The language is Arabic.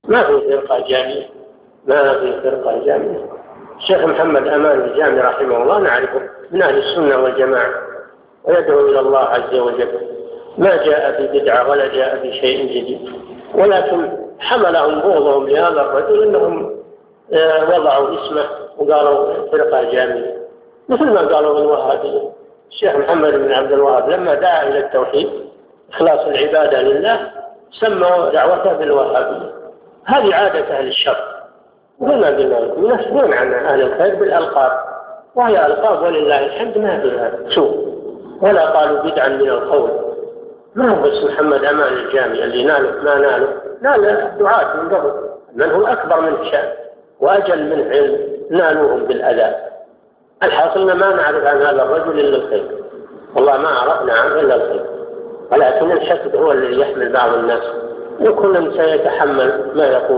ما في فرقة جامعة، ما في فرقة جامعة. الشيخ محمد أمان الجامي رحمه الله نعرفه من أهل السنة والجماعة ويدعو إلى الله عز وجل، ما جاء ببدعة ولا جاء بشيء جديد، ولكن حملهم بغضهم لهذا الرجل أنهم وضعوا اسمه وقالوا فرقة جامعة، مثل ما قالوا الوهابية. الشيخ محمد بن عبد الوهاب لما دعا إلى التوحيد إخلاص العبادة لله سموا دعوته بالوهابية. هذه عادة أهل الشر، وما قلنا لكم ينسبون عن أهل الخير بالألقاب، وهي ألقاب ولله الحمد ما فيها سوء، ولا قالوا بدعا من القول. ما هو بس محمد أمان الجامي اللي ناله ما ناله، نال الدعاة من قبل من هو أكبر من شأن وأجل من علم نالوهم بالأذى. الحاصل ما نعرف عن هذا الرجل إلا الخير، والله ما عرفنا عنه إلا الخير، ولكن الحسد هو الذي يحمل بعض الناس، وكل سيتحمل ما يقول.